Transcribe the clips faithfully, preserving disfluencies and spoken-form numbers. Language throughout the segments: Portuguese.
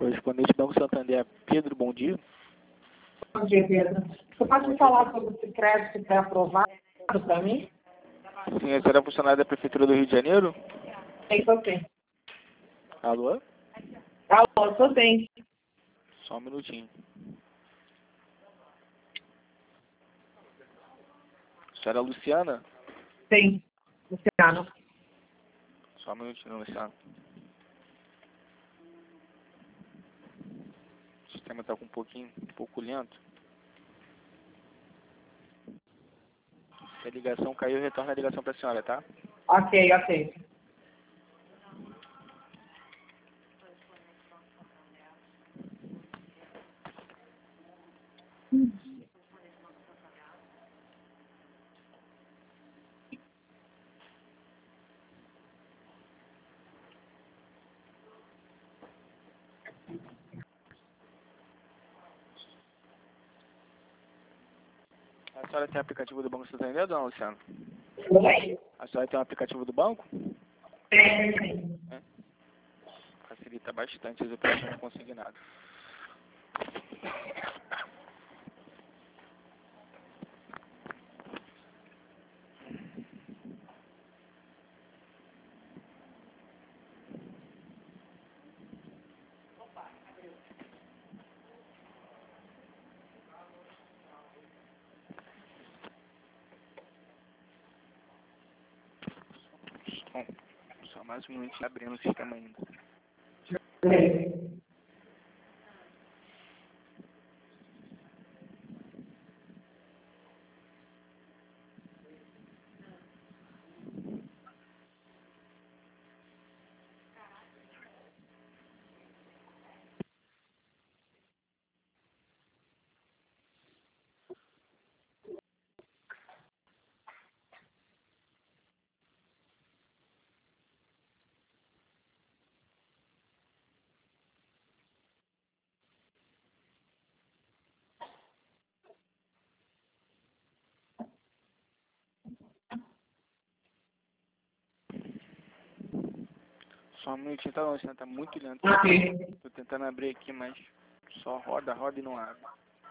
Correspondente Banco Santander, Pedro, bom dia. Bom dia, Pedro. Você pode me falar sobre esse crédito pré-aprovado para mim? Sim, a senhora é funcionária da Prefeitura do Rio de Janeiro? Sim, sou sim. Alô? Alô, sou sim. Só um minutinho. A senhora é Luciana? Sim, Luciano. Só um minutinho, Luciana. O sistema está com um pouquinho, um pouco lento. Se a ligação caiu, retorna a ligação para a senhora, tá? Ok, ok. A senhora tem aplicativo do Banco Santander, dona Luciana? Oi? A senhora tem um aplicativo do banco? Sim, sim. É. Facilita bastante as operações consignadas. Bom, só mais um minutinho abrindo o sistema ainda. Sim. Só um minutinho, tá, Luciana? Tá muito lento. Ok. Tô tentando abrir aqui, mas só roda, roda e não abre.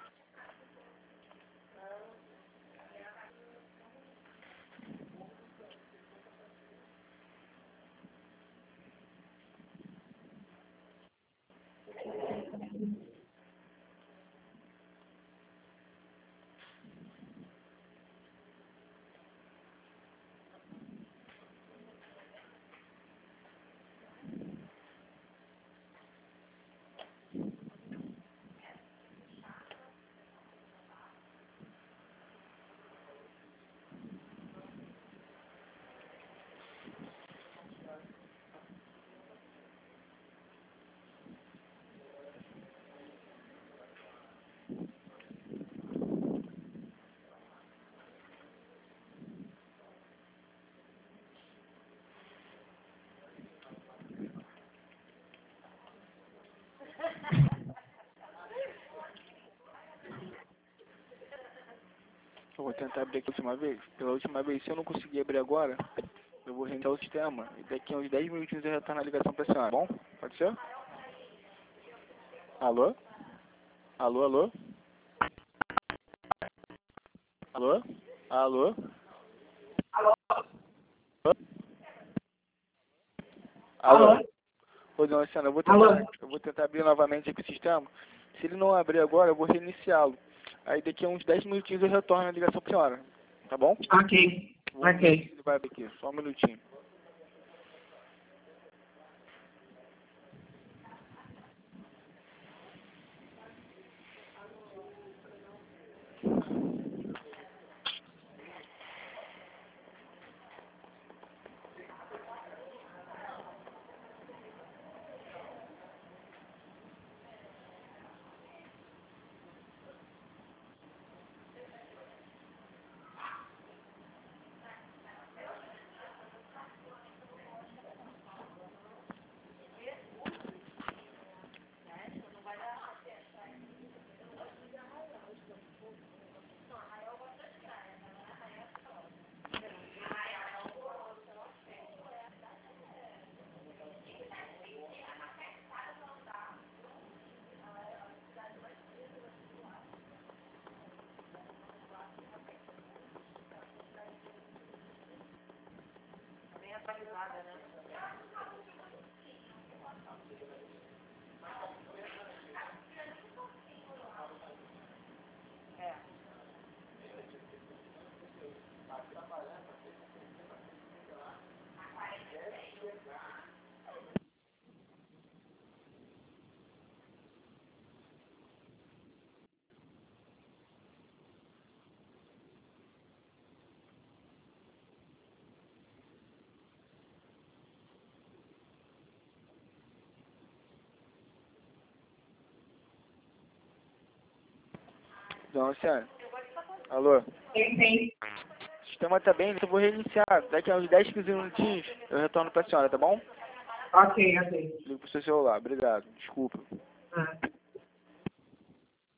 Eu vou tentar abrir aqui a última vez. Pela última vez, se eu não conseguir abrir agora, eu vou reiniciar o sistema. E daqui a uns dez minutinhos eu retorno a ligação pra senhora. Bom? Pode ser? Alô? Alô, alô? Alô? Alô? Alô? Alô? Alô? Ô, dona Luciana, eu vou Alô? tentar, eu vou tentar abrir novamente aqui o sistema. Se ele não abrir agora, eu vou reiniciá-lo. Aí daqui a uns dez minutinhos eu retorno a ligação pra senhora. Tá bom? Ok. Vou ver Ok. se ele vai abrir aqui. Só um minutinho. Dona Luciana. Alô? Sim, sim. O sistema tá bem, eu vou reiniciar. Daqui a uns dez, quinze minutinhos eu retorno pra senhora, tá bom? Ok, ok. Ligo pro seu celular. Obrigado. Desculpa. Ah.